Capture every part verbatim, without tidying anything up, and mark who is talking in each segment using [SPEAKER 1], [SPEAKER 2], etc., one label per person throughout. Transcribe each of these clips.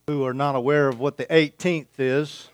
[SPEAKER 1] Who are not aware of what the eighteenth is,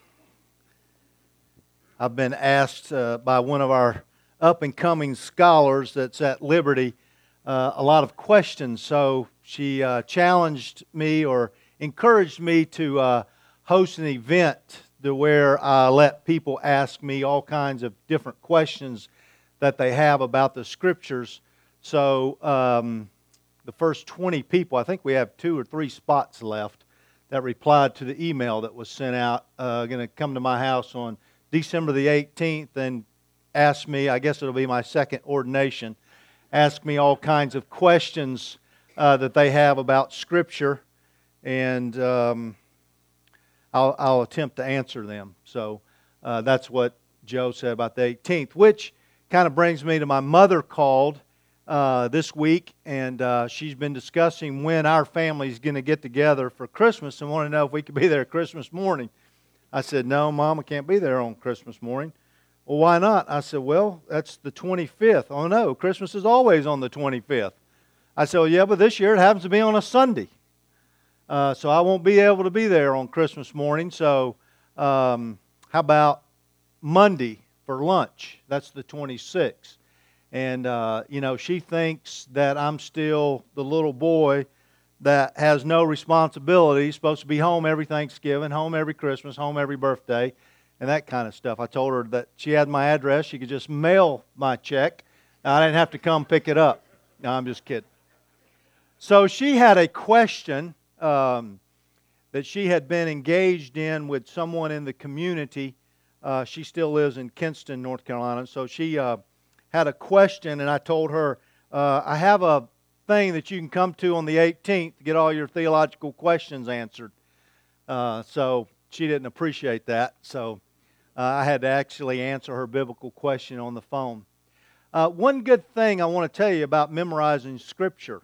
[SPEAKER 1] I've been asked uh, by one of our up-and-coming scholars that's at Liberty uh, a lot of questions. So she uh, challenged me or encouraged me to uh, host an event to where I let people ask me all kinds of different questions that they have about the Scriptures. So um, the first twenty people, I think we have two or three spots left, that replied to the email that was sent out, uh, going to come to my house on December the eighteenth and ask me, I guess it'll be my second ordination, ask me all kinds of questions uh, that they have about Scripture, and um, I'll, I'll attempt to answer them. So uh, that's what Joe said about the eighteenth, which kind of brings me to my mother called Uh, this week, and uh, she's been discussing when our family's going to get together for Christmas and want to know if we could be there Christmas morning. I said, no, Mom, I can't be there on Christmas morning. Well, why not? I said, well, that's the twenty-fifth. Oh, no, Christmas is always on the twenty-fifth. I said, well, yeah, but this year it happens to be on a Sunday. Uh, so I won't be able to be there on Christmas morning. So um, how about Monday for lunch? That's the twenty-sixth. And, uh, you know, she thinks that I'm still the little boy that has no responsibility, supposed to be home every Thanksgiving, home every Christmas, home every birthday, and that kind of stuff. I told her that she had my address. She could just mail my check. I didn't have to come pick it up. No, I'm just kidding. So she had a question um, that she had been engaged in with someone in the community. Uh, she still lives in Kinston, North Carolina. So she Uh, had a question, and I told her, uh, I have a thing that you can come to on the eighteenth to get all your theological questions answered. Uh, so she didn't appreciate that, so uh, I had to actually answer her biblical question on the phone. Uh, one good thing I want to tell you about memorizing Scripture.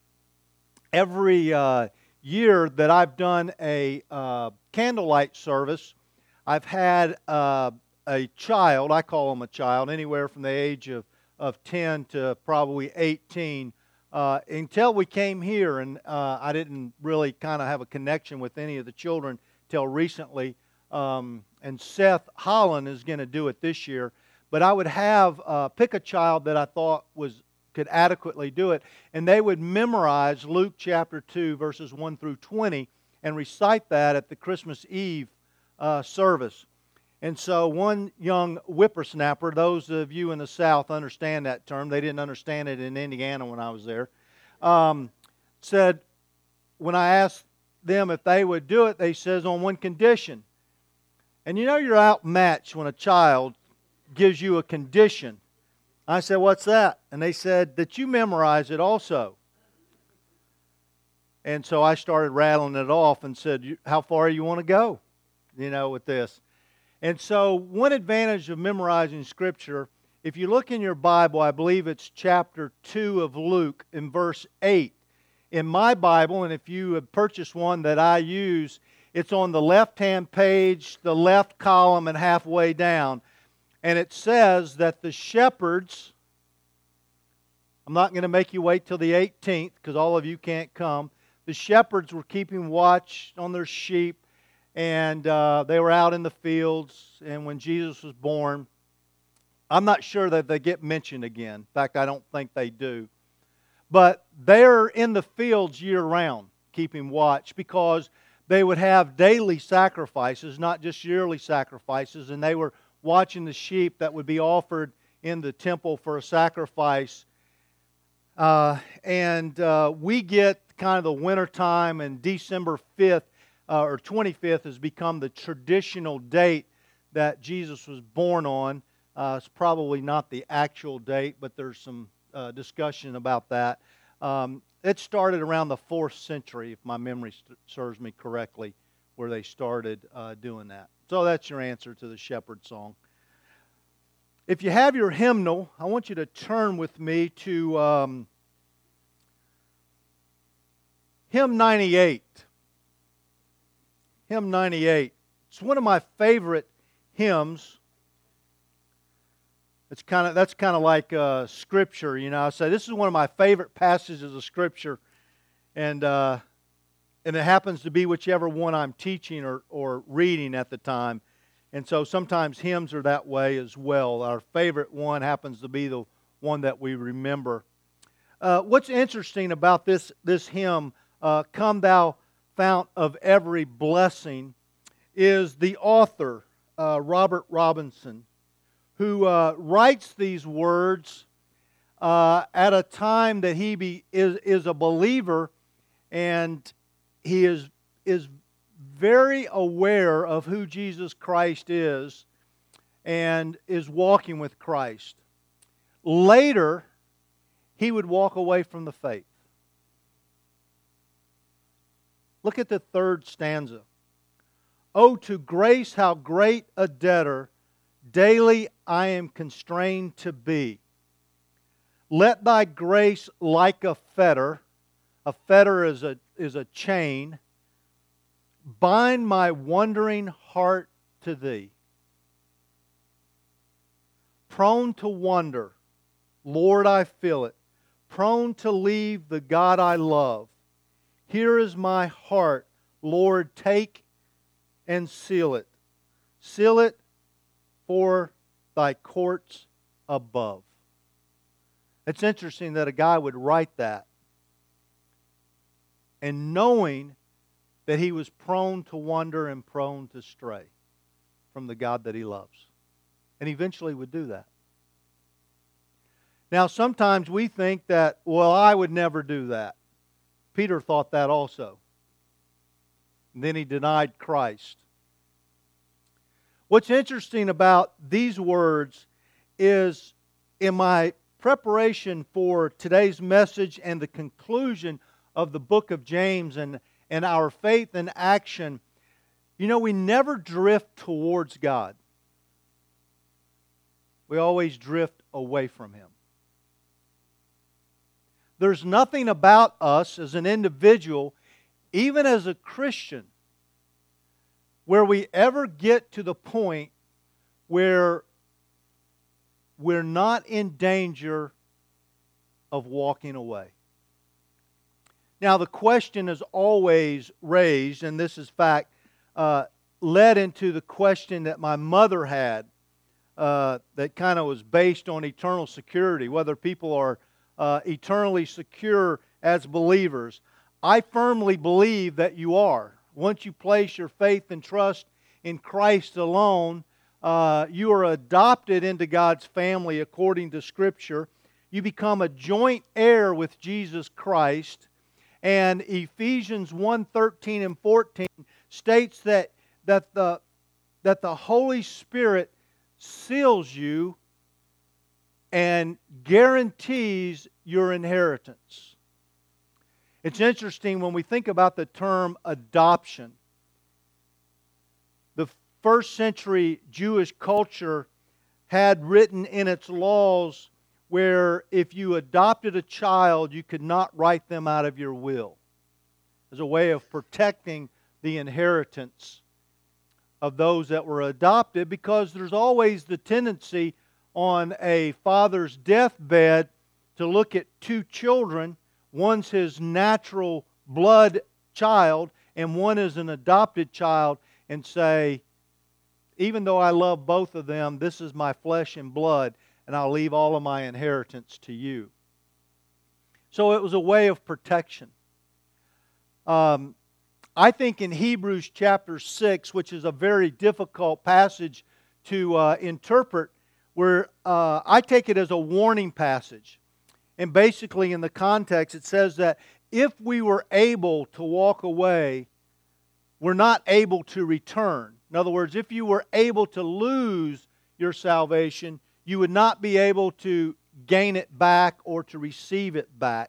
[SPEAKER 1] Every uh, year that I've done a uh, candlelight service, I've had uh, a child, I call him a child, anywhere from the age of, of ten to probably eighteen, uh, until we came here, and uh, I didn't really kind of have a connection with any of the children till recently, um, and Seth Holland is going to do it this year, but I would have, uh, pick a child that I thought was could adequately do it, and they would memorize Luke chapter two, verses one through twenty, and recite that at the Christmas Eve uh, service. And so one young whippersnapper, those of you in the South understand that term. They didn't understand it in Indiana when I was there. Um, said, when I asked them if they would do it, they says on one condition. And you know you're outmatched when a child gives you a condition. I said, what's that? And they said, that you memorize it also. And so I started rattling it off and said, how far you want to go, you know, with this? And so one advantage of memorizing Scripture, if you look in your Bible, I believe it's chapter two of Luke in verse eight. In my Bible, and if you have purchased one that I use, it's on the left-hand page, the left column, and halfway down. And it says that the shepherds, I'm not going to make you wait till the eighteenth because all of you can't come. The shepherds were keeping watch on their sheep. And uh, they were out in the fields, and when Jesus was born, I'm not sure that they get mentioned again. In fact, I don't think they do. But they're in the fields year-round, keeping watch, because they would have daily sacrifices, not just yearly sacrifices, and they were watching the sheep that would be offered in the temple for a sacrifice. Uh, and uh, we get kind of the wintertime, and December fifth, Uh, or twenty-fifth has become the traditional date that Jesus was born on. Uh, it's probably not the actual date, but there's some uh, discussion about that. Um, it started around the fourth century, if my memory st- serves me correctly, where they started uh, doing that. So that's your answer to the shepherd song. If you have your hymnal, I want you to turn with me to um, hymn ninety-eight. Hymn ninety-eight. It's one of my favorite hymns. It's kind of that's kind of like uh, Scripture, you know. I say this is one of my favorite passages of Scripture, and uh, and it happens to be whichever one I'm teaching or, or reading at the time. And so sometimes hymns are that way as well. Our favorite one happens to be the one that we remember. Uh, what's interesting about this, this hymn, uh, Come Thou Fount of Every Blessing, is the author, uh, Robert Robinson, who uh, writes these words uh, at a time that he be, is, is a believer, and he is, is very aware of who Jesus Christ is and is walking with Christ. Later, he would walk away from the faith. Look at the third stanza. Oh, to grace how great a debtor daily I am constrained to be. Let thy grace like a fetter, a fetter is a, is a chain, bind my wandering heart to Thee. Prone to wander, Lord, I feel it. Prone to leave the God I love. Here is my heart, Lord, take and seal it. Seal it for Thy courts above. It's interesting that a guy would write that, and knowing that he was prone to wander and prone to stray from the God that he loves. And eventually would do that. Now, sometimes we think that, well, I would never do that. Peter thought that also. And then he denied Christ. What's interesting about these words is, in my preparation for today's message and the conclusion of the book of James and, and our faith in action, you know, we never drift towards God. We always drift away from Him. There's nothing about us as an individual, even as a Christian, where we ever get to the point where we're not in danger of walking away. Now, the question is always raised, and this is fact, uh, led into the question that my mother had uh, that kind of was based on eternal security, whether people are uh, eternally secure as believers. I firmly believe that you are. Once you place your faith and trust in Christ alone, uh, you are adopted into God's family according to Scripture. You become a joint heir with Jesus Christ. And Ephesians one thirteen and fourteen states that, that, the, that the Holy Spirit seals you and guarantees your inheritance. It's interesting when we think about the term adoption. The first century Jewish culture had written in its laws where if you adopted a child, you could not write them out of your will, as a way of protecting the inheritance of those that were adopted, because there's always the tendency on a father's deathbed to look at two children. One's his natural blood child, and one is an adopted child, and say, even though I love both of them, this is my flesh and blood, and I'll leave all of my inheritance to you. So it was a way of protection. Um, I think in Hebrews chapter six, which is a very difficult passage to uh, interpret, where uh, I take it as a warning passage. And basically in the context it says that if we were able to walk away, we're not able to return. In other words, if you were able to lose your salvation, you would not be able to gain it back or to receive it back.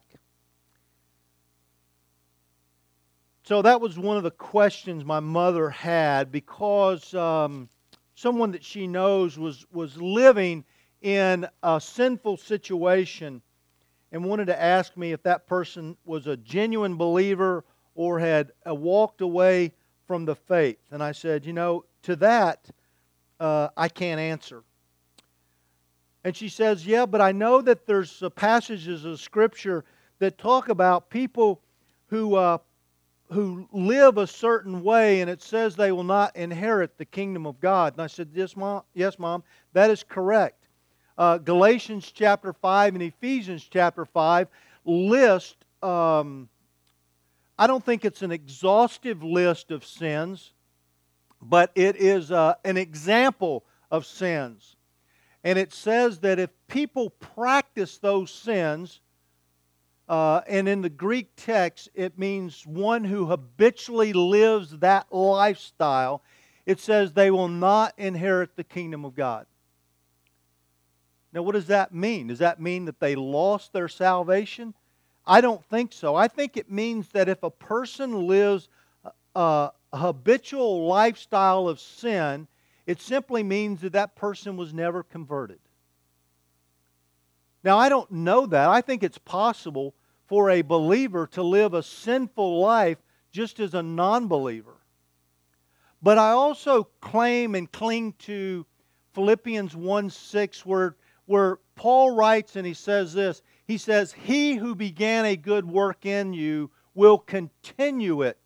[SPEAKER 1] So that was one of the questions my mother had, because um, someone that she knows was, was living in a sinful situation and wanted to ask me if that person was a genuine believer or had uh, walked away from the faith. And I said, you know, to that, uh, I can't answer. And she says, yeah, but I know that there's uh, passages of Scripture that talk about people who uh, who live a certain way, and it says they will not inherit the kingdom of God. And I said, yes, Mom, yes, Mom, that is correct. Uh, Galatians chapter five and Ephesians chapter five list, um, I don't think it's an exhaustive list of sins, but it is uh, an example of sins. And it says that if people practice those sins, uh, and in the Greek text it means one who habitually lives that lifestyle, it says they will not inherit the kingdom of God. Now, what does that mean? Does that mean that they lost their salvation? I don't think so. I think it means that if a person lives a, a habitual lifestyle of sin, it simply means that that person was never converted. Now, I don't know that. I think it's possible for a believer to live a sinful life just as a non-believer. But I also claim and cling to Philippians one six, where, where Paul writes and he says this. He says, "He who began a good work in you will continue it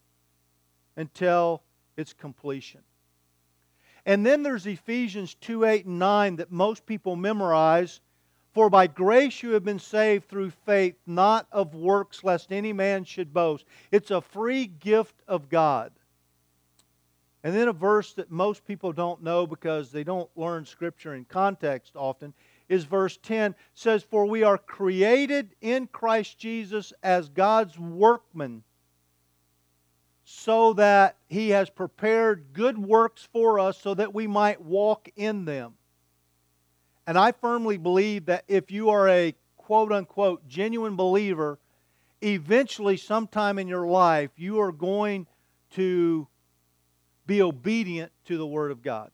[SPEAKER 1] until its completion." And then there's Ephesians two eight and nine that most people memorize. "For by grace you have been saved through faith, not of works, lest any man should boast." It's a free gift of God. And then a verse that most people don't know because they don't learn Scripture in context often is verse ten. It says, "For we are created in Christ Jesus as God's workmen, so that He has prepared good works for us so that we might walk in them." And I firmly believe that if you are a quote-unquote genuine believer, eventually sometime in your life you are going to be obedient to the Word of God.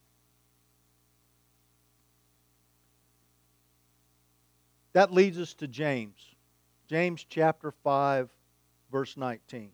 [SPEAKER 1] That leads us to James. James chapter five, verse nineteen.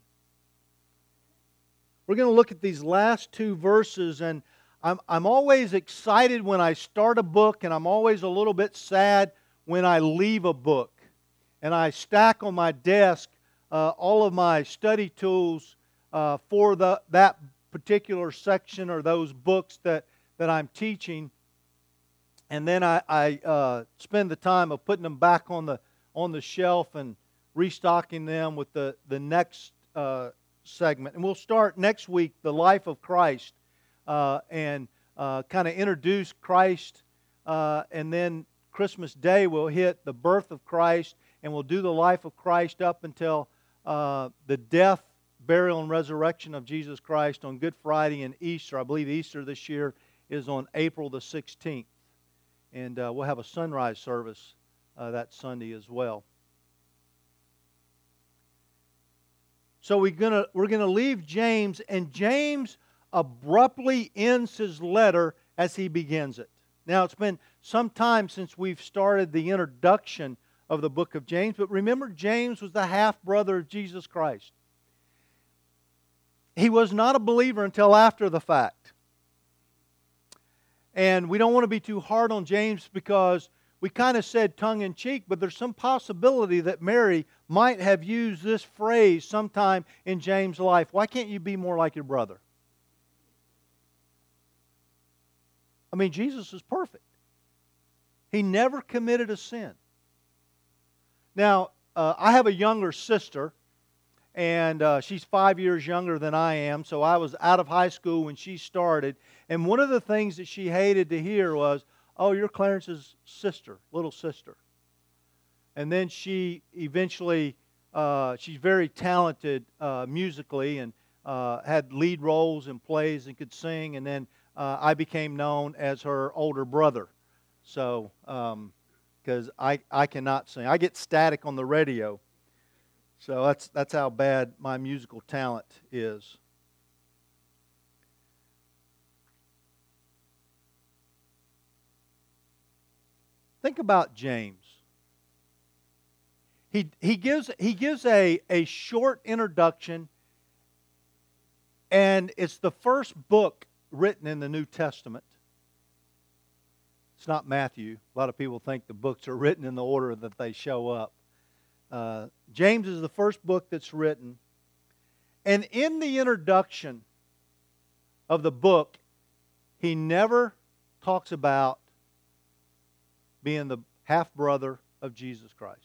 [SPEAKER 1] We're going to look at these last two verses, and I'm, I'm always excited when I start a book, and I'm always a little bit sad when I leave a book. And I stack on my desk uh, all of my study tools uh, for the, that particular section or those books that, that I'm teaching. And then I, I uh, spend the time of putting them back on the on the shelf and restocking them with the, the next uh, segment. And we'll start next week, the life of Christ, uh, and uh, kind of introduce Christ. Uh, and then Christmas Day we'll hit the birth of Christ, and we'll do the life of Christ up until uh, the death, burial, and resurrection of Jesus Christ on Good Friday and Easter. I believe Easter this year is on April the sixteenth. And uh, we'll have a sunrise service uh, that Sunday as well. So we're gonna we're gonna leave James, and James abruptly ends his letter as he begins it. Now it's been some time since we've started the introduction of the book of James, but remember, James was the half brother of Jesus Christ. He was not a believer until after the fact. And we don't want to be too hard on James because we kind of said tongue-in-cheek, but there's some possibility that Mary might have used this phrase sometime in James' life. Why can't you be more like your brother? I mean, Jesus is perfect. He never committed a sin. Now, uh, I have a younger sister, and uh, she's five years younger than I am, so I was out of high school when she started. And one of the things that she hated to hear was, "Oh, you're Clarence's sister, little sister." And then she eventually, uh, she's very talented uh, musically and uh, had lead roles in plays and could sing. And then uh, I became known as her older brother. So, because um, I, I cannot sing. I get static on the radio. So that's that's how bad my musical talent is. Think about James. He he gives he gives a, a short introduction, and it's the first book written in the New Testament. It's not Matthew. A lot of people think the books are written in the order that they show up. Uh, James is the first book that's written, And in the introduction of the book, he never talks about being the half-brother of Jesus Christ.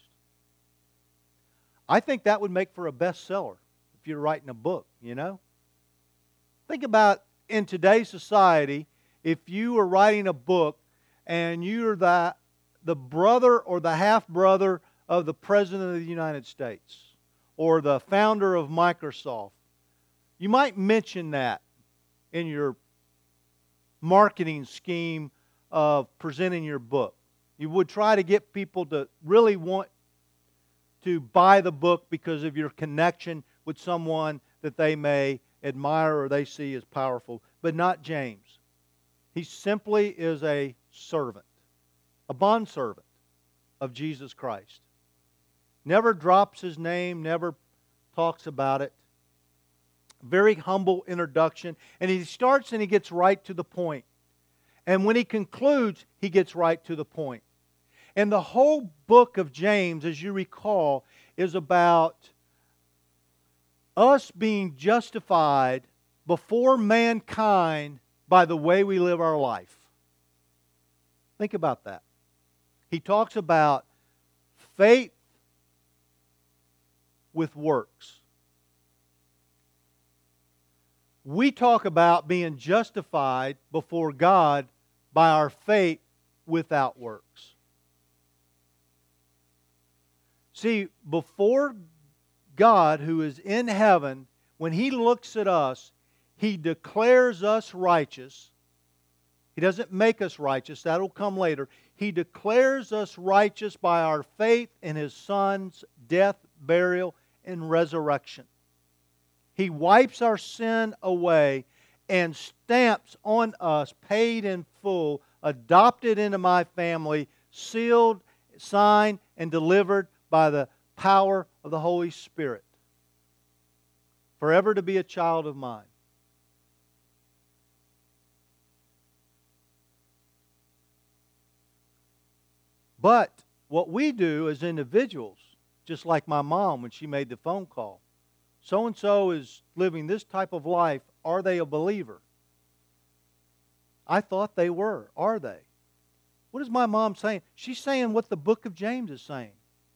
[SPEAKER 1] I think that would make for a bestseller if you're writing a book, you know? Think about in today's society, if you were writing a book and you're the, the brother or the half-brother of the President of the United States or the founder of Microsoft, you might mention that in your marketing scheme of presenting your book. You would try to get people to really want to buy the book because of your connection with someone that they may admire or they see as powerful, but not James. He simply is a servant, a bondservant of Jesus Christ. Never drops his name, never talks about it. Very humble introduction. And he starts and he gets right to the point. And when he concludes, he gets right to the point. And the whole book of James, as you recall, is about us being justified before mankind by the way we live our life. Think about that. He talks about faith with works. We talk about being justified before God by our faith without works. See, before God, who is in heaven, when He looks at us, He declares us righteous. He doesn't make us righteous. That'll come later. He declares us righteous by our faith in His Son's death, burial, and resurrection. He wipes our sin away and stamps on us, paid in full, adopted into my family, sealed, signed, and delivered by the power of the Holy Spirit. Forever to be a child of mine. But what we do as individuals, just like my mom when she made the phone call, so-and-so is living this type of life, are they a believer? I thought they were. Are they? What is my mom saying? She's saying what the book of James is saying.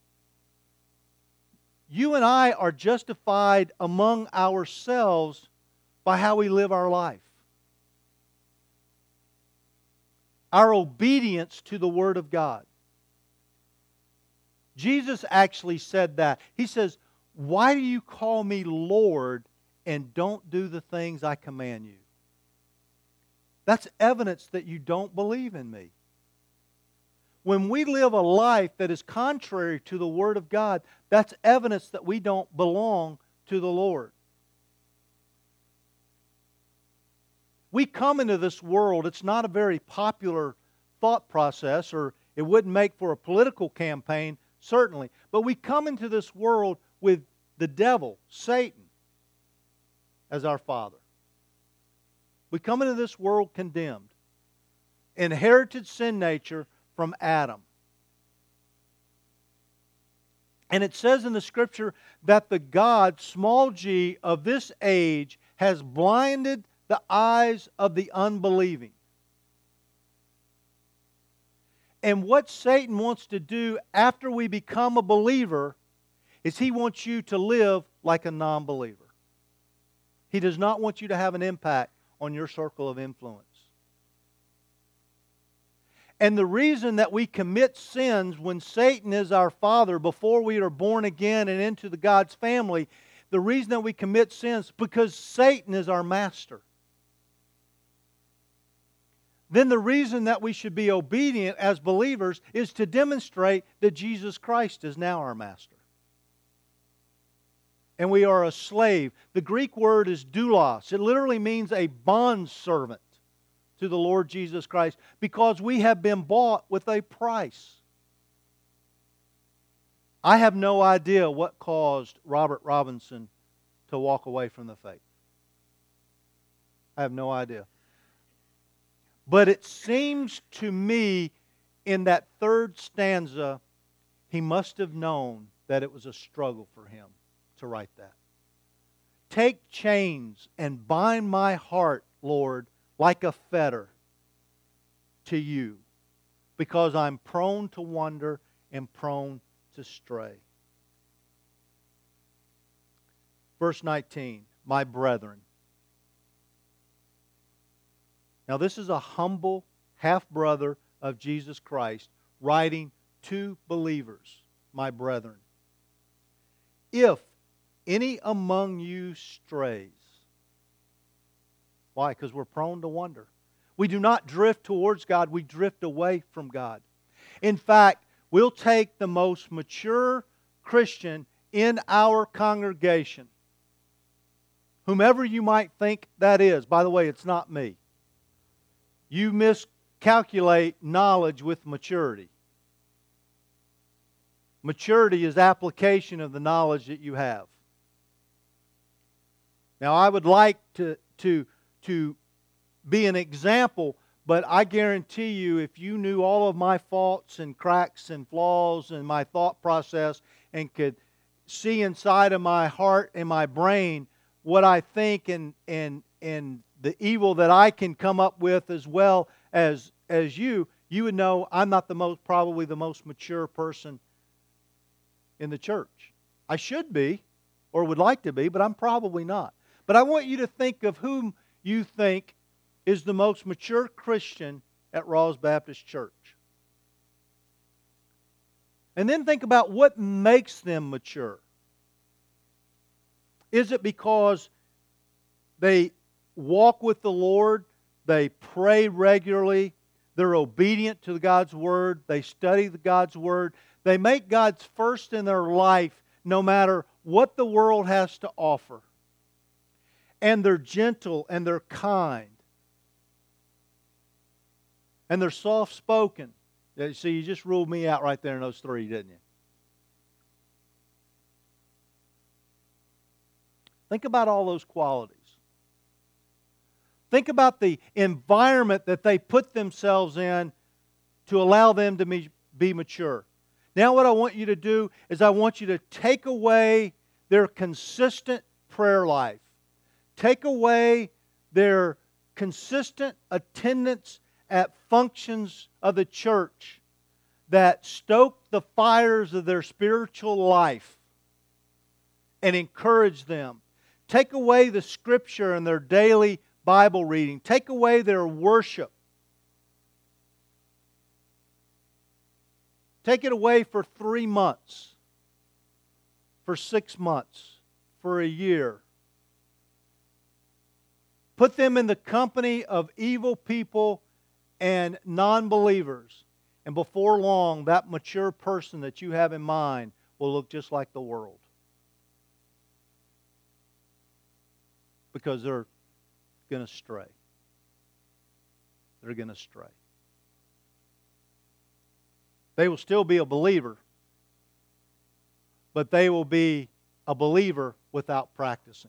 [SPEAKER 1] You and I are justified among ourselves by how we live our life. Our obedience to the Word of God. Jesus actually said that. He says, "Why do you call me Lord and don't do the things I command you?" That's evidence that you don't believe in me. When we live a life that is contrary to the Word of God, that's evidence that we don't belong to the Lord. We come into this world, it's not a very popular thought process, or it wouldn't make for a political campaign, certainly. But we come into this world with the devil, Satan, as our father. We come into this world condemned. Inherited sin nature from Adam. And it says in the Scripture that the God, small g, of this age has blinded the eyes of the unbelieving. And what Satan wants to do after we become a believer is he wants you to live like a non-believer. He does not want you to have an impact on your circle of influence. And the reason that we commit sins when Satan is our father before we are born again and into the God's family, the reason that we commit sins is because Satan is our master. Then the reason that we should be obedient as believers is to demonstrate that Jesus Christ is now our master. And we are a slave. The Greek word is doulos. It literally means a bondservant to the Lord Jesus Christ, because we have been bought with a price. I have no idea what caused Robert Robinson to walk away from the faith. I have no idea. But it seems to me in that third stanza, he must have known that it was a struggle for him to write that. Take chains and bind my heart, Lord, like a fetter to you, because I'm prone to wander and prone to stray. Verse nineteen, my brethren. Now this is a humble half-brother of Jesus Christ writing to believers, my brethren. If any among you strays. Why? Because we're prone to wander. We do not drift towards God, we drift away from God. In fact, we'll take the most mature Christian in our congregation, whomever you might think that is. By the way, it's not me. You miscalculate knowledge with maturity. Maturity is application of the knowledge that you have. Now, I would like to, to, to be an example, but I guarantee you, if you knew all of my faults and cracks and flaws and my thought process and could see inside of my heart and my brain what I think and, and, and the evil that I can come up with as well as, as you, you would know I'm not the most, probably the most mature person in the church. I should be, or would like to be, but I'm probably not. But I want you to think of whom you think is the most mature Christian at Rawls Baptist Church. And then think about what makes them mature. Is it because they walk with the Lord, they pray regularly, they're obedient to God's Word, they study God's Word, they make God's first in their life no matter what the world has to offer? And they're gentle and they're kind. And they're soft-spoken. See, you just ruled me out right there in those three, didn't you? Think about all those qualities. Think about the environment that they put themselves in to allow them to be, be mature. Now what I want you to do is I want you to take away their consistent prayer life. Take away their consistent attendance at functions of the church that stoke the fires of their spiritual life and encourage them. Take away the Scripture and their daily Bible reading. Take away their worship. Take it away for three months, for six months, for a year. Put them in the company of evil people and non-believers. And before long, that mature person that you have in mind will look just like the world. Because they're going to stray. They're going to stray. They will still be a believer, but they will be a believer without practicing.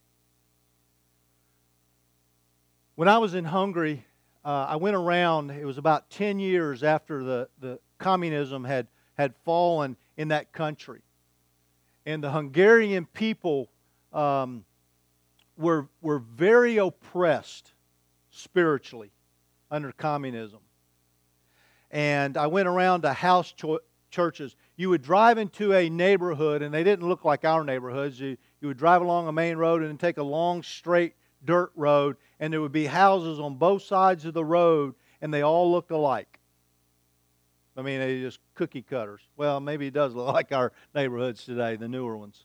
[SPEAKER 1] When I was in Hungary, uh, I went around, it was about ten years after the, the communism had, had fallen in that country. And the Hungarian people um, were, were very oppressed spiritually under communism. And I went around to house cho- churches. You would drive into a neighborhood, and they didn't look like our neighborhoods. You, you would drive along a main road and then take a long, straight dirt road, and there would be houses on both sides of the road, and they all looked alike. I mean, they just cookie cutters. Well, maybe it does look like our neighborhoods today, the newer ones.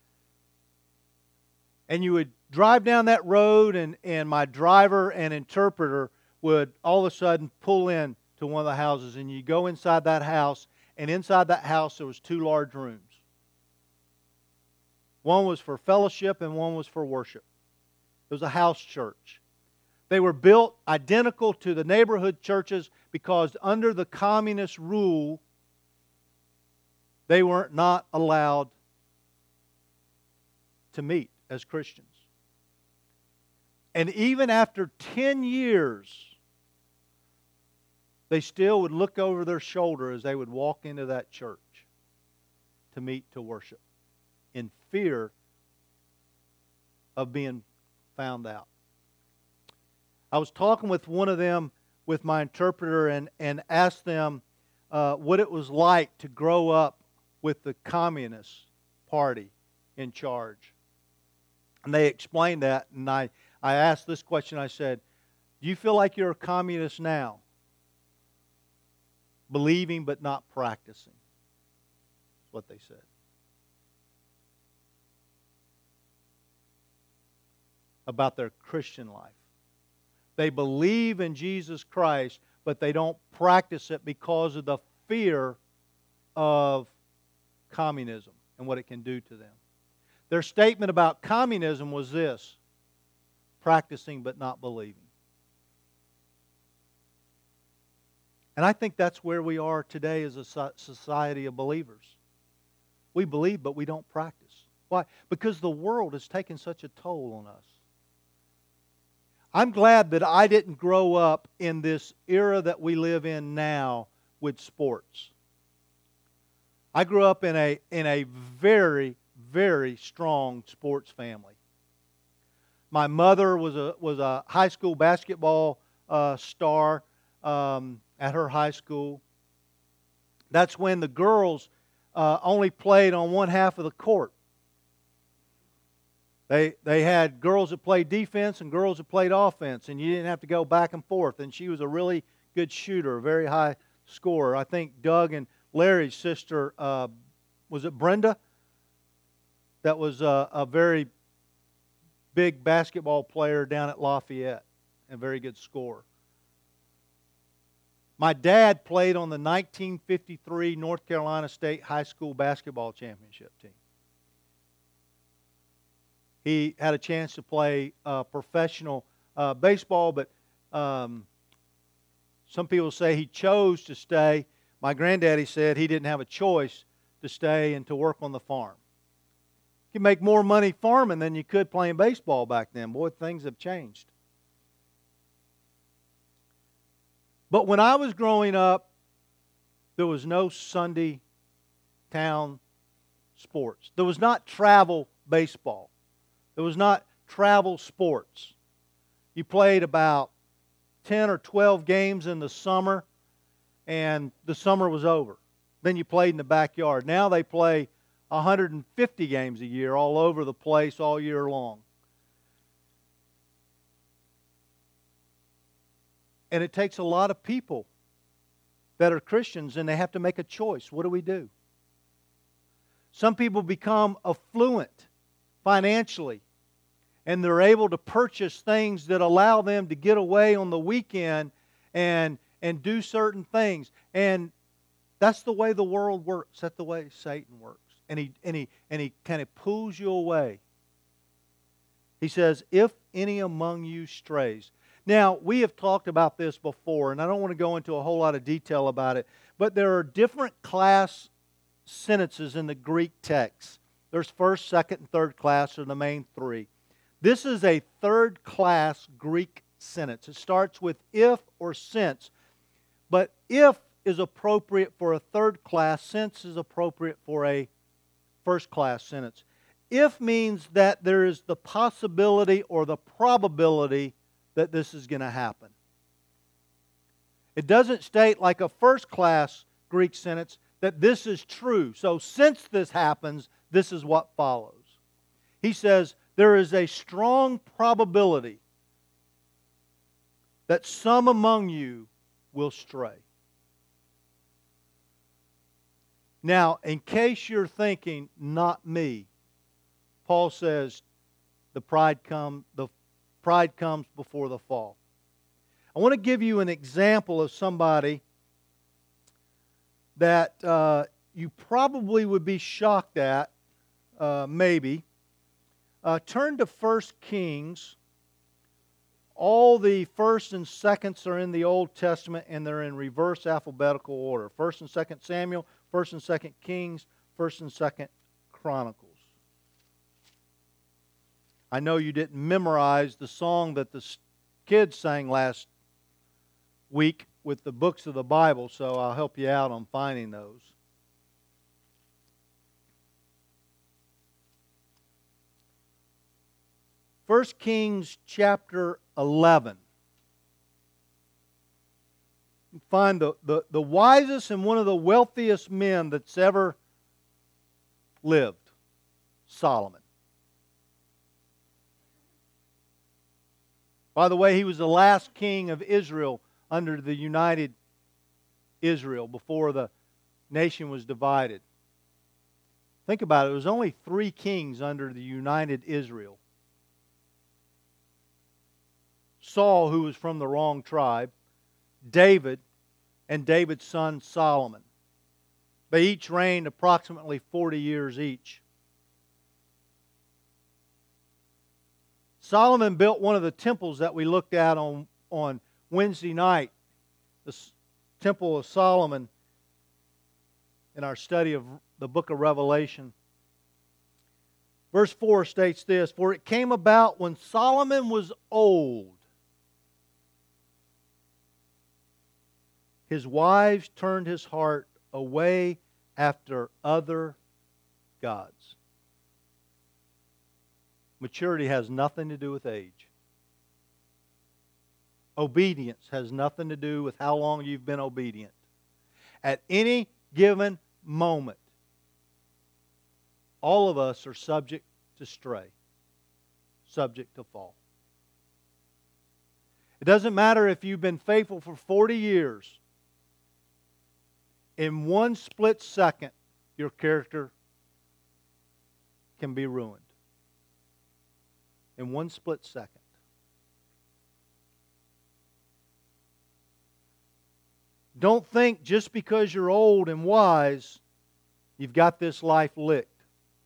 [SPEAKER 1] And you would drive down that road, and, and my driver and interpreter would all of a sudden pull in to one of the houses, and you go inside that house, and inside that house there was two large rooms. One was for fellowship and one was for worship. It was a house church. They were built identical to the neighborhood churches because under the communist rule, they were not allowed to meet as Christians. And even after ten years, they still would look over their shoulder as they would walk into that church to meet, to worship, in fear of being found out. I was talking with one of them with my interpreter and, and asked them uh, what it was like to grow up with the Communist Party in charge. And they explained that, and I, I asked this question. I said, do you feel like you're a communist now? Believing but not practicing. That's what they said. About their Christian life. They believe in Jesus Christ, but they don't practice it because of the fear of communism and what it can do to them. Their statement about communism was this: practicing but not believing. And I think that's where we are today as a society of believers. We believe, but we don't practice. Why? Because the world has taken such a toll on us. I'm glad that I didn't grow up in this era that we live in now with sports. I grew up in a, in a very, very strong sports family. My mother was a, was a high school basketball uh, star um, at her high school. That's when the girls uh, only played on one half of the court. They they had girls that played defense and girls that played offense, and you didn't have to go back and forth. And she was a really good shooter, a very high scorer. I think Doug and Larry's sister, uh, was it Brenda? That was a, a very big basketball player down at Lafayette, and a very good scorer. My dad played on the nineteen fifty-three North Carolina State High School Basketball Championship team. He had a chance to play uh, professional uh, baseball, but um, some people say he chose to stay. My granddaddy said he didn't have a choice to stay and to work on the farm. You can make more money farming than you could playing baseball back then. Boy, things have changed. But when I was growing up, there was no Sunday town sports. There was not travel baseball. There was not travel sports. You played about ten or twelve games in the summer, and the summer was over. Then you played in the backyard. Now they play one hundred fifty games a year all over the place all year long. And it takes a lot of people that are Christians, and they have to make a choice. What do we do? Some people become affluent financially, and they're able to purchase things that allow them to get away on the weekend and, and do certain things. And that's the way the world works. That's the way Satan works. And he, and he, and he kind of pulls you away. He says, if any among you strays. Now, we have talked about this before, and I don't want to go into a whole lot of detail about it, but there are different class sentences in the Greek text. There's first, second, and third class are the main three. This is a third class Greek sentence. It starts with if or since. But if is appropriate for a third class, since is appropriate for a first class sentence. If means that there is the possibility or the probability that this is going to happen. It doesn't state like a first class Greek sentence that this is true. So since this happens, this is what follows. He says, there is a strong probability that some among you will stray. Now, in case you're thinking, not me, Paul says, the pride come, the pride comes before the fall. I want to give you an example of somebody that uh, you probably would be shocked at, uh, maybe. Uh, turn to First Kings. All the first and seconds are in the Old Testament, and they're in reverse alphabetical order. First and Second Samuel, First and Second Kings, First and Second Chronicles. I know you didn't memorize the song that the kids sang last week with the books of the Bible, so I'll help you out on finding those. First Kings chapter eleven. You find the, the, the wisest and one of the wealthiest men that's ever lived, Solomon. By the way, he was the last king of Israel under the united Israel before the nation was divided. Think about it. There was only three kings under the united Israel. Saul, who was from the wrong tribe, David, and David's son Solomon. They each reigned approximately forty years each. Solomon built one of the temples that we looked at on, on Wednesday night, the Temple of Solomon, in our study of the book of Revelation. Verse four states this, "For it came about when Solomon was old, his wives turned his heart away after other gods." Maturity has nothing to do with age. Obedience has nothing to do with how long you've been obedient. At any given moment, all of us are subject to stray, subject to fall. It doesn't matter if you've been faithful for forty years. In one split second, your character can be ruined. In one split second. Don't think just because you're old and wise, you've got this life licked.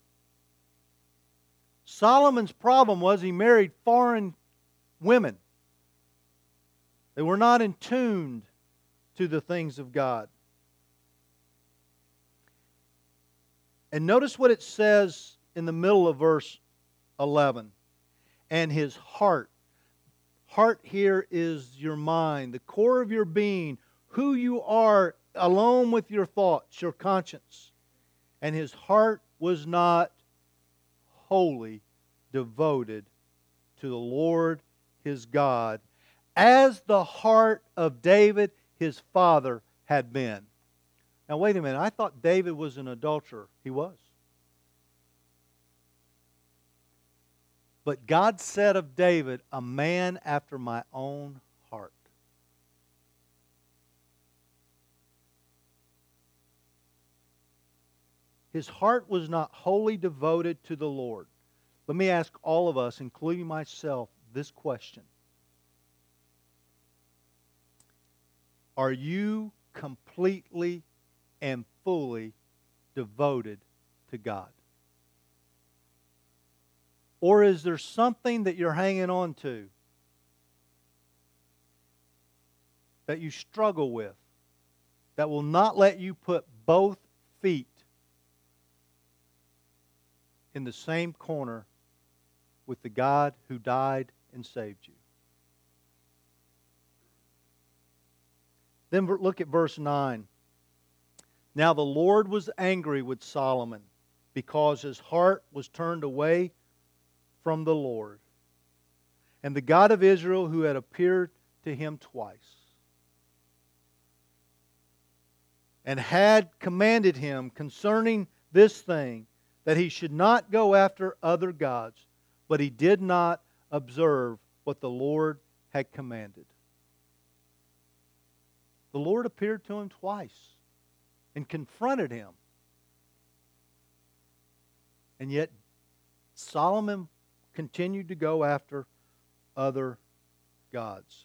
[SPEAKER 1] Solomon's problem was he married foreign women. They were not in tune to the things of God. And notice what it says in the middle of verse eleven. And his heart. Heart here is your mind, the core of your being, who you are alone with your thoughts, your conscience. And his heart was not wholly devoted to the Lord his God, as the heart of David his father had been. Now wait a minute, I thought David was an adulterer. He was. But God said of David, a man after my own heart. His heart was not wholly devoted to the Lord. Let me ask all of us, including myself, this question. Are you completely and fully devoted to God? Or is there something that you're hanging on to that you struggle with that will not let you put both feet in the same corner with the God who died and saved you? Then look at verse nine. Now the Lord was angry with Solomon because his heart was turned away from the Lord, and the God of Israel who had appeared to him twice, and had commanded him concerning this thing, that he should not go after other gods, but he did not observe what the Lord had commanded. The Lord appeared to him twice and confronted him. And yet Solomon continued to go after other gods.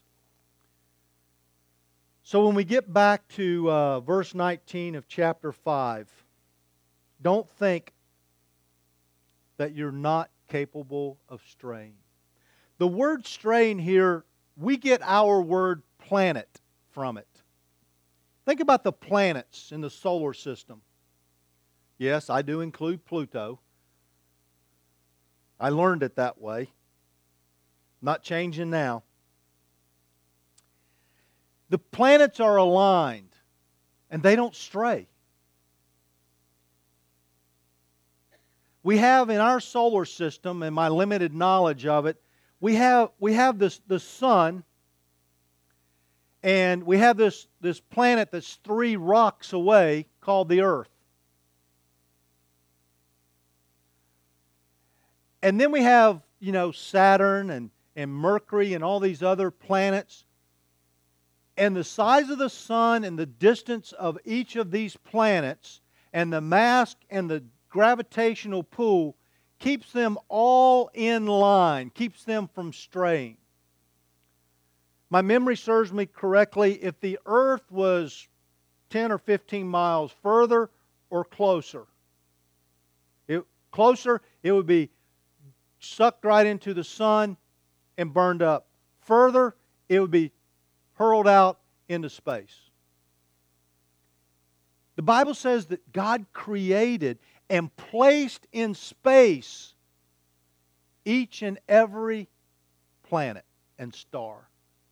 [SPEAKER 1] So when we get back to uh, verse nineteen of chapter five, don't think that you're not capable of straying. The word straying here, we get our word planet from it. Think about the planets in the solar system. Yes, I do include Pluto. I learned it that way. Not changing now. The planets are aligned and they don't stray. We have in our solar system, and my limited knowledge of it, we have we have this the sun, and we have this, this planet that's three rocks away called the Earth. And then we have, you know, Saturn and, and Mercury and all these other planets. And the size of the sun and the distance of each of these planets and the mass and the gravitational pull keeps them all in line, keeps them from straying. My memory serves me correctly, if the Earth was ten or fifteen miles further or closer, it, closer, it would be sucked right into the sun and burned up. Further, it would be hurled out into space. The Bible says that God created and placed in space each and every planet and star.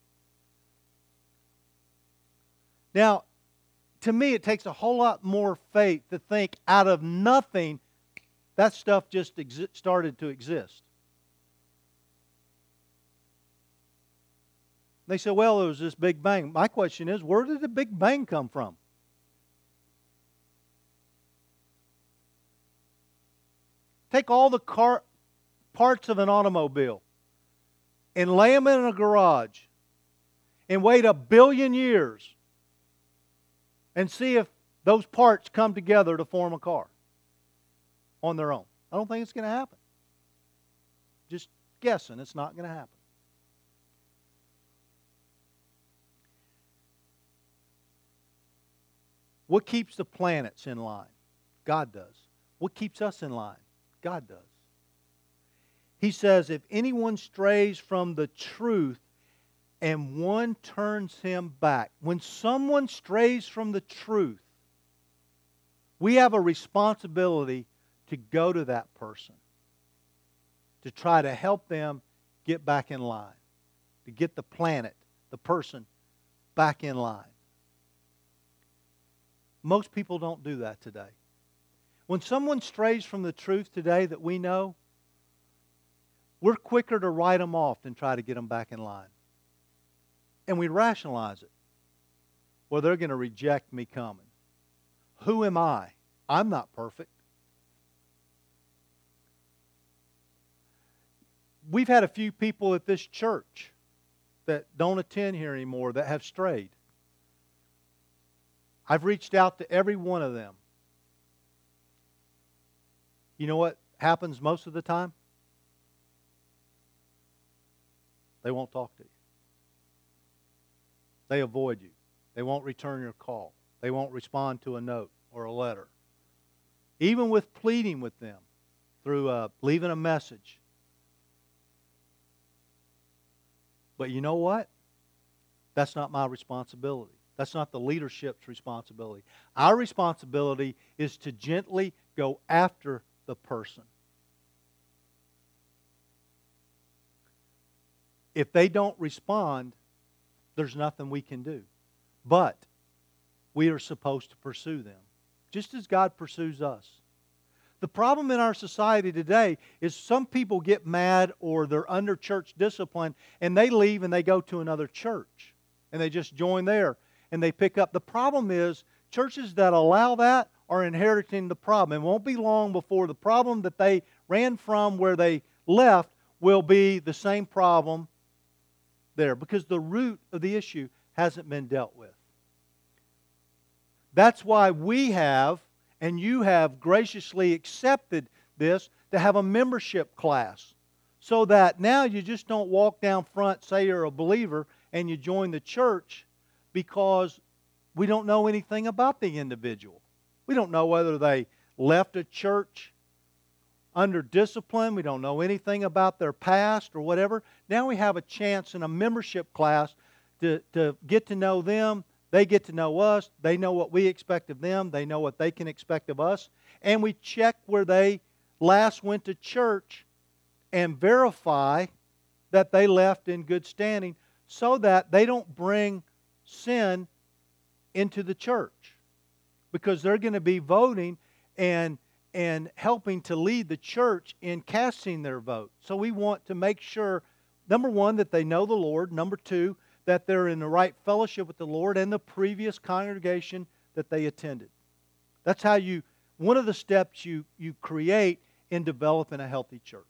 [SPEAKER 1] Now, to me, it takes a whole lot more faith to think out of nothing that stuff just exi- started to exist. They say, well, there was this Big Bang. My question is, where did the Big Bang come from? Take all the car parts of an automobile and lay them in a garage and wait a billion years and see if those parts come together to form a car on their own. I don't think it's going to happen. Just guessing, it's not going to happen. What keeps the planets in line? God does. What keeps us in line? God does. He says, if anyone strays from the truth and one turns him back. When someone strays from the truth, we have a responsibility to go to that person, to try to help them get back in line, to get the planet, the person, back in line. Most people don't do that today. When someone strays from the truth today that we know, we're quicker to write them off than try to get them back in line. And we rationalize it. Well, they're going to reject me coming. Who am I? I'm not perfect. We've had a few people at this church that don't attend here anymore that have strayed. I've reached out to every one of them. You know what happens most of the time? They won't talk to you. They avoid you. They won't return your call. They won't respond to a note or a letter. Even with pleading with them through uh, leaving a message. But you know what? That's not my responsibility. That's not the leadership's responsibility. Our responsibility is to gently go after the person. If they don't respond, there's nothing we can do. But we are supposed to pursue them, just as God pursues us. The problem in our society today is some people get mad or they're under church discipline and they leave and they go to another church and they just join there and they pick up. The problem is churches that allow that are inheriting the problem. It won't be long before the problem that they ran from where they left will be the same problem there because the root of the issue hasn't been dealt with. That's why we have, and you have graciously accepted this, to have a membership class. So that now you just don't walk down front, say you're a believer, and you join the church because we don't know anything about the individual. We don't know whether they left a church under discipline. We don't know anything about their past or whatever. Now we have a chance in a membership class to, to get to know them. They get to know us. They know what we expect of them. They know what they can expect of us. And we check where they last went to church and verify that they left in good standing so that they don't bring sin into the church. Because they're going to be voting and, and helping to lead the church in casting their vote. So we want to make sure number one, that they know the Lord. Number two, that they're in the right fellowship with the Lord and the previous congregation that they attended. That's how you, one of the steps you, you create in developing a healthy church.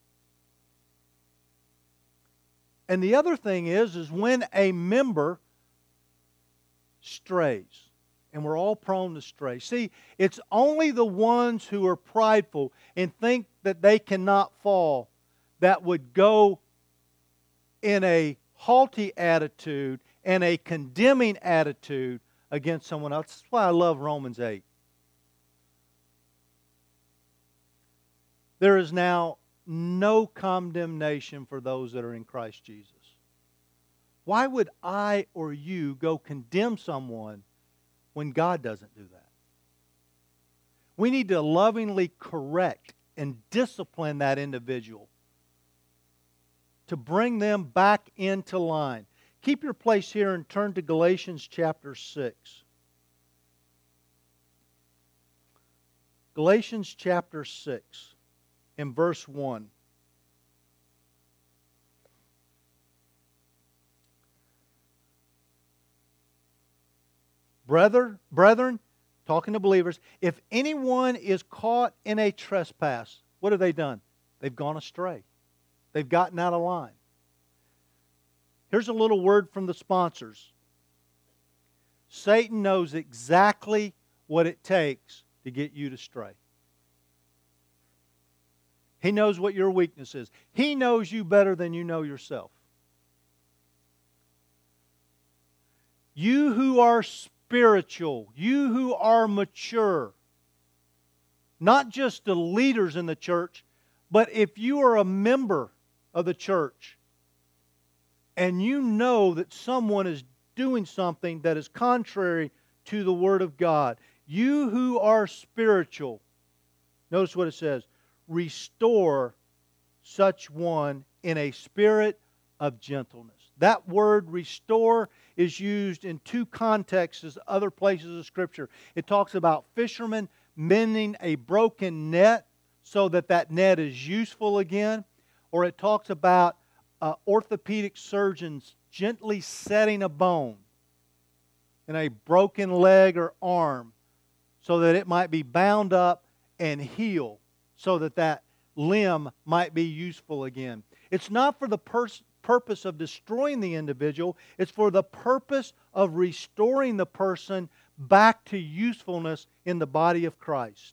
[SPEAKER 1] And the other thing is, is when a member strays, and we're all prone to stray. See, it's only the ones who are prideful and think that they cannot fall that would go in a haughty attitude and a condemning attitude against someone else. That's why I love Romans eight. There is now no condemnation for those that are in Christ Jesus. Why would I or you go condemn someone when God doesn't do that? We need to lovingly correct and discipline that individual to bring them back into line. Keep your place here and turn to Galatians chapter six. Galatians chapter six. In verse one. Brother, brethren, talking to believers, if anyone is caught in a trespass, what have they done? They've gone astray. They've gotten out of line. Here's a little word from the sponsors. Satan knows exactly what it takes to get you to stray. He knows what your weakness is. He knows you better than you know yourself. You who are spiritual, you who are mature, not just the leaders in the church, but if you are a member of the church and you know that someone is doing something that is contrary to the Word of God, you who are spiritual, notice what it says, restore such one in a spirit of gentleness. That word restore is used in two contexts as other places of Scripture. It talks about fishermen mending a broken net so that that net is useful again. Or it talks about uh, orthopedic surgeons gently setting a bone in a broken leg or arm so that it might be bound up and heal, so that that limb might be useful again. It's not for the pers- purpose of destroying the individual. It's for the purpose of restoring the person back to usefulness in the body of Christ.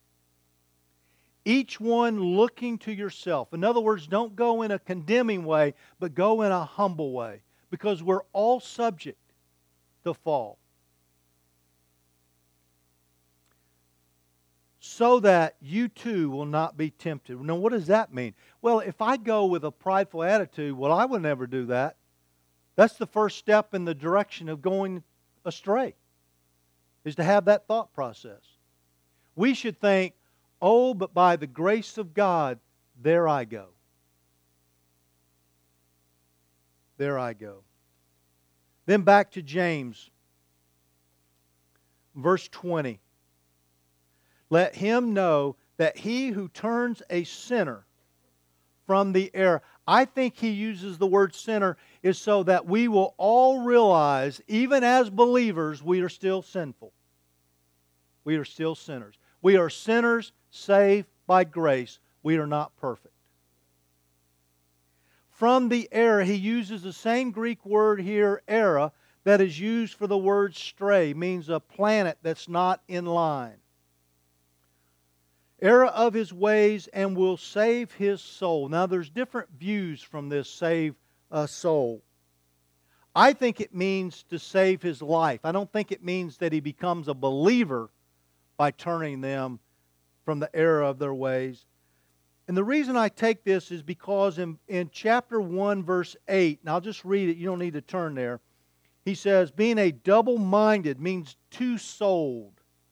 [SPEAKER 1] Each one looking to yourself. In other words, don't go in a condemning way, but go in a humble way. Because we're all subject to fall. So that you too will not be tempted. Now, what does that mean? Well, if I go with a prideful attitude, well, I would never do that. That's the first step in the direction of going astray, is to have that thought process. We should think, oh, but by the grace of God, there I go. There I go. Then back to James, verse twenty. Let him know that he who turns a sinner from the error. I think he uses the word sinner is so that we will all realize, even as believers, we are still sinful. We are still sinners. We are sinners saved by grace. We are not perfect. From the error, he uses the same Greek word here, error, that is used for the word stray. Means a planet that's not in line. Error of his ways, and will save his soul. Now there's different views from this save a soul. I think it means to save his life. I don't think it means that he becomes a believer by turning them from the error of their ways. And the reason I take this is because in, in chapter one, verse eight, and I'll just read it, you don't need to turn there. He says, being a double-minded means two-souled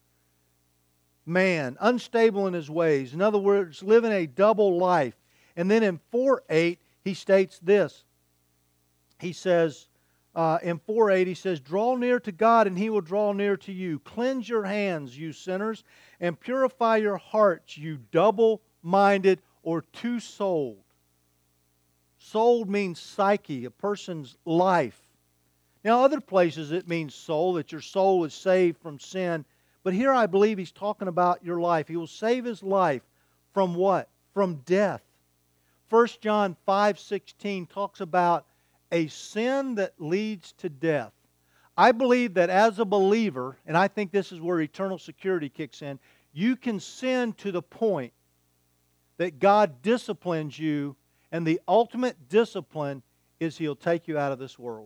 [SPEAKER 1] man, unstable in his ways. In other words, living a double life. And then in four eight, he states this. He says, uh, in four eight, he says, draw near to God and He will draw near to you. Cleanse your hands, you sinners, and purify your hearts, you double-minded or two-souled. Soul means psyche, a person's life. Now, other places it means soul, that your soul is saved from sin. But here I believe he's talking about your life. He will save his life from what? From death. First John five sixteen talks about a sin that leads to death. I believe that as a believer, and I think this is where eternal security kicks in, you can sin to the point that God disciplines you, and the ultimate discipline is He'll take you out of this world.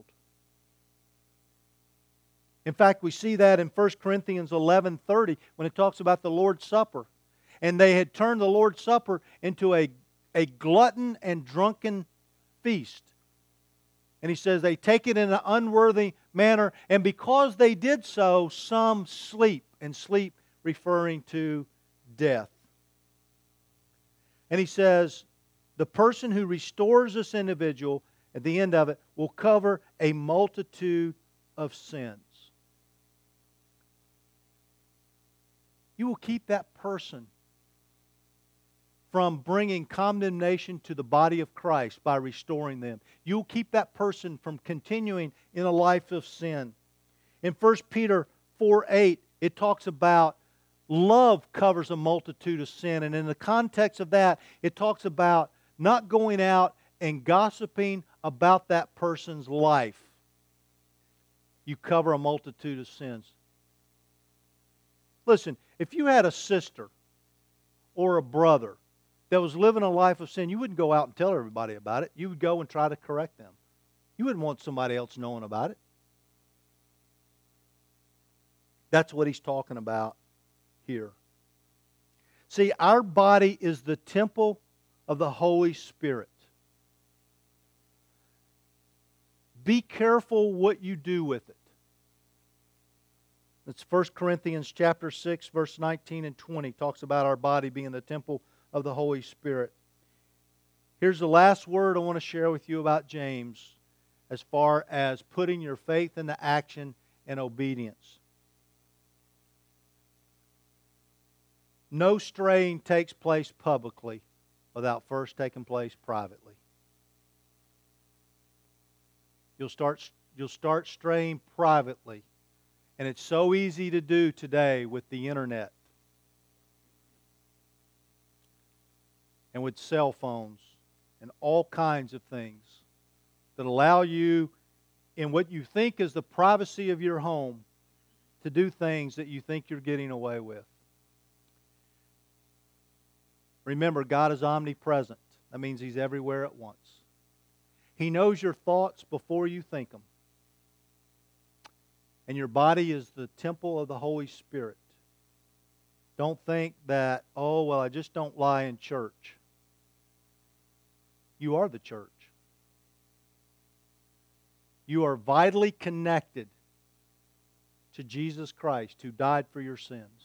[SPEAKER 1] In fact, we see that in First Corinthians eleven thirty when it talks about the Lord's Supper. And they had turned the Lord's Supper into a, a glutton and drunken feast. And he says they take it in an unworthy manner, and because they did so, some sleep, and sleep referring to death. And he says, the person who restores this individual at the end of it will cover a multitude of sins. You will keep that person from bringing condemnation to the body of Christ by restoring them. You'll keep that person from continuing in a life of sin. In First Peter four eight, it talks about love covers a multitude of sin. And in the context of that, it talks about not going out and gossiping about that person's life. You cover a multitude of sins. Listen, if you had a sister or a brother that was living a life of sin, you wouldn't go out and tell everybody about it. You would go and try to correct them. You wouldn't want somebody else knowing about it. That's what he's talking about here. See, our body is the temple of the Holy Spirit. Be careful what you do with it. It's First Corinthians chapter six, verse nineteen and twenty. Talks about our body being the temple of the Holy Spirit. Here's the last word I want to share with you about James as far as putting your faith into action and obedience. No straying takes place publicly without first taking place privately. You'll start, you'll start straying privately. And it's so easy to do today with the internet and with cell phones and all kinds of things that allow you, in what you think is the privacy of your home, to do things that you think you're getting away with. Remember, God is omnipresent. That means He's everywhere at once. He knows your thoughts before you think them. And your body is the temple of the Holy Spirit. Don't think that, oh, well, I just don't lie in church. You are the church. You are vitally connected to Jesus Christ, who died for your sins.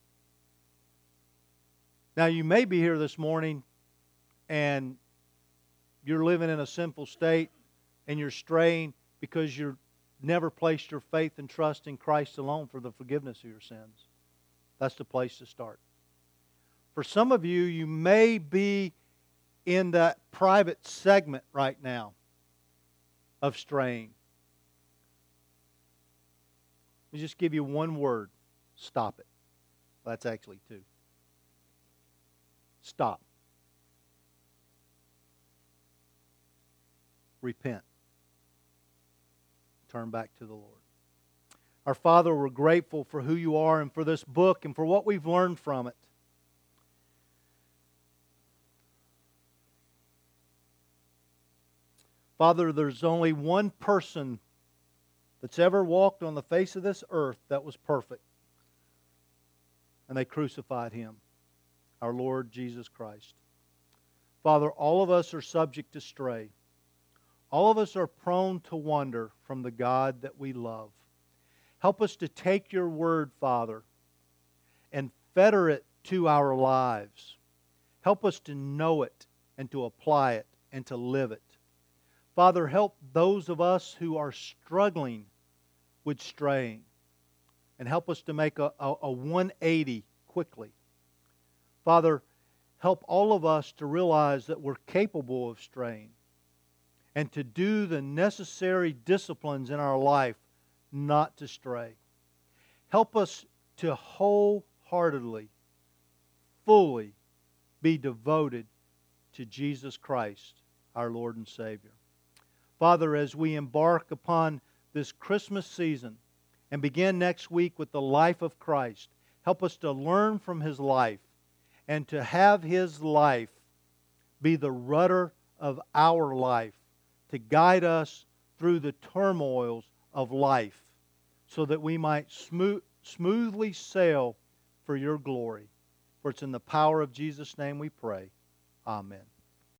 [SPEAKER 1] Now, you may be here this morning and you're living in a sinful state and you're straying because you're never placed your faith and trust in Christ alone for the forgiveness of your sins. That's the place to start. For some of you, you may be in that private segment right now of straying. Let me just give you one word. Stop it. Well, that's actually two. Stop. Repent. Turn back to the Lord. Our Father, we're grateful for who You are and for this book and for what we've learned from it. Father, there's only one person that's ever walked on the face of this earth that was perfect. And they crucified Him, our Lord Jesus Christ. Father, all of us are subject to stray. All of us are prone to wander from the God that we love. Help us to take Your word, Father, and fetter it to our lives. Help us to know it and to apply it and to live it. Father, help those of us who are struggling with straying, and help us to make a, a, a one eighty quickly. Father, help all of us to realize that we're capable of straying. and to do the necessary disciplines in our life not to stray. Help us to wholeheartedly, fully be devoted to Jesus Christ, our Lord and Savior. Father, as we embark upon this Christmas season and begin next week with the life of Christ, help us to learn from His life and to have His life be the rudder of our life, to guide us through the turmoils of life, so that we might smooth, smoothly sail for Your glory. For it's in the power of Jesus' name we pray. Amen.